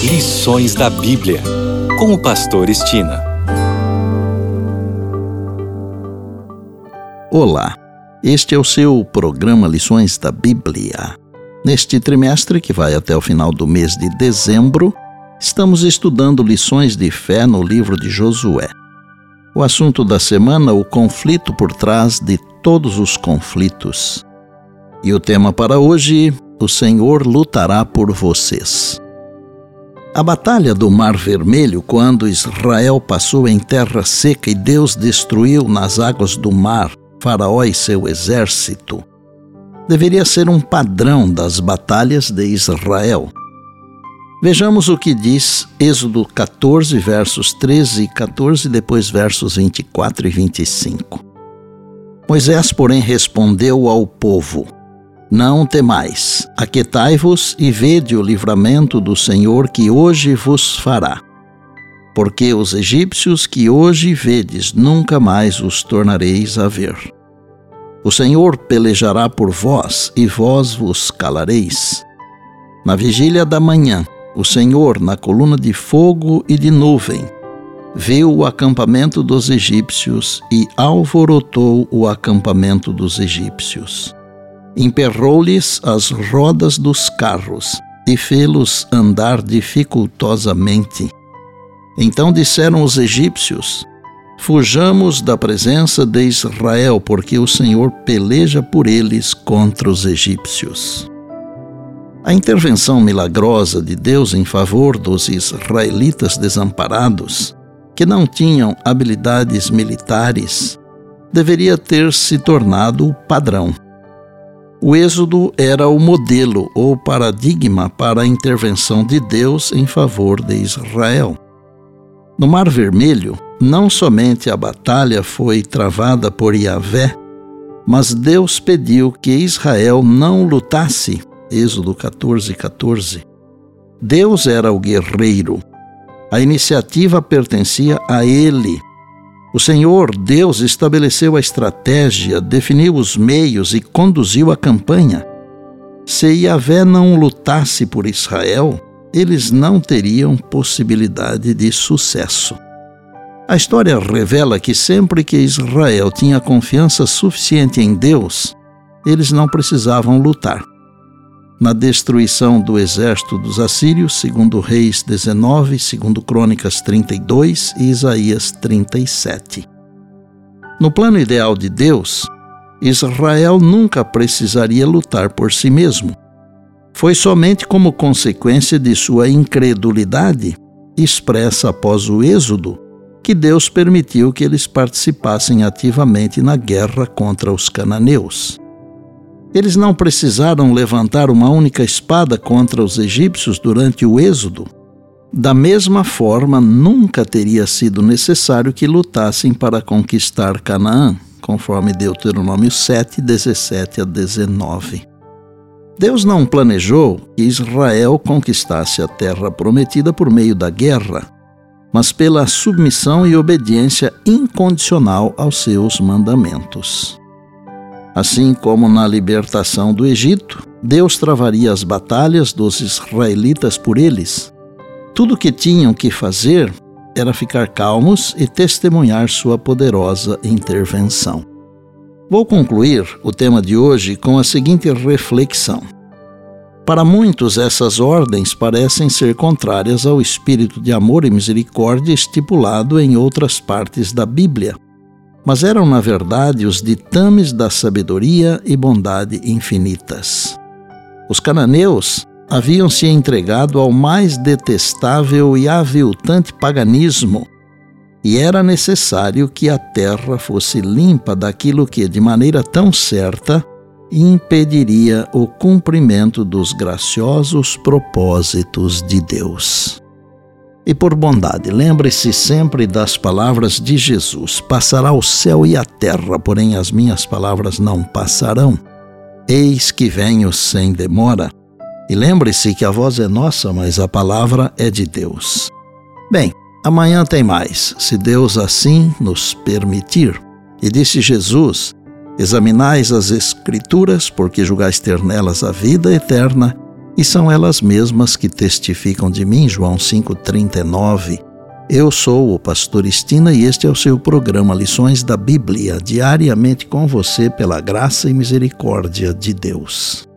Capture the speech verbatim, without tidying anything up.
Lições da Bíblia, com o pastor Estina. Olá, este é o seu programa Lições da Bíblia. Neste trimestre, que vai até o final do mês de dezembro, estamos estudando lições de fé no livro de Josué. O assunto da semana, o conflito por trás de todos os conflitos. E o tema para hoje, o Senhor lutará por vocês. A batalha do Mar Vermelho, quando Israel passou em terra seca e Deus destruiu nas águas do mar Faraó e seu exército, deveria ser um padrão das batalhas de Israel. Vejamos o que diz Êxodo catorze, versos treze e catorze, depois versos vinte e quatro e vinte e cinco. Moisés, porém, respondeu ao povo: Não temais, aquietai-vos e vede o livramento do Senhor que hoje vos fará. Porque os egípcios que hoje vedes, nunca mais os tornareis a ver. O Senhor pelejará por vós, e vós vos calareis. Na vigília da manhã, o Senhor, na coluna de fogo e de nuvem, viu o acampamento dos egípcios e alvorotou o acampamento dos egípcios. Emperrou-lhes as rodas dos carros e fê-los andar dificultosamente. Então disseram os egípcios: Fujamos da presença de Israel, porque o Senhor peleja por eles contra os egípcios. A intervenção milagrosa de Deus em favor dos israelitas desamparados, que não tinham habilidades militares, deveria ter se tornado o padrão. O Êxodo era o modelo ou paradigma para a intervenção de Deus em favor de Israel. No Mar Vermelho, não somente a batalha foi travada por Yahvé, mas Deus pediu que Israel não lutasse. Êxodo catorze, catorze. Deus era o guerreiro. A iniciativa pertencia a Ele. O Senhor, Deus, estabeleceu a estratégia, definiu os meios e conduziu a campanha. Se Yahvé não lutasse por Israel, eles não teriam possibilidade de sucesso. A história revela que sempre que Israel tinha confiança suficiente em Deus, eles não precisavam lutar. Na destruição do exército dos assírios, segundo Reis dezenove, segundo Crônicas trinta e dois e Isaías trinta e sete. No plano ideal de Deus, Israel nunca precisaria lutar por si mesmo. Foi somente como consequência de sua incredulidade, expressa após o Êxodo, que Deus permitiu que eles participassem ativamente na guerra contra os cananeus. Eles não precisaram levantar uma única espada contra os egípcios durante o Êxodo. Da mesma forma, nunca teria sido necessário que lutassem para conquistar Canaã, conforme Deuteronômio sete, dezessete a dezenove. Deus não planejou que Israel conquistasse a terra prometida por meio da guerra, mas pela submissão e obediência incondicional aos seus mandamentos. Assim como na libertação do Egito, Deus travaria as batalhas dos israelitas por eles. Tudo o que tinham que fazer era ficar calmos e testemunhar sua poderosa intervenção. Vou concluir o tema de hoje com a seguinte reflexão. Para muitos, essas ordens parecem ser contrárias ao espírito de amor e misericórdia estipulado em outras partes da Bíblia, mas eram, na verdade, os ditames da sabedoria e bondade infinitas. Os cananeus haviam se entregado ao mais detestável e aviltante paganismo, e era necessário que a terra fosse limpa daquilo que, de maneira tão certa, impediria o cumprimento dos graciosos propósitos de Deus. E por bondade, lembre-se sempre das palavras de Jesus: Passará o céu e a terra, porém as minhas palavras não passarão. Eis que venho sem demora. E lembre-se que a voz é nossa, mas a palavra é de Deus. Bem, amanhã tem mais, se Deus assim nos permitir. E disse Jesus: Examinais as Escrituras, porque julgais ter nelas a vida eterna, E são elas mesmas que testificam de mim, João cinco, trinta e nove. Eu sou o pastor Estina e este é o seu programa Lições da Bíblia, diariamente com você pela graça e misericórdia de Deus.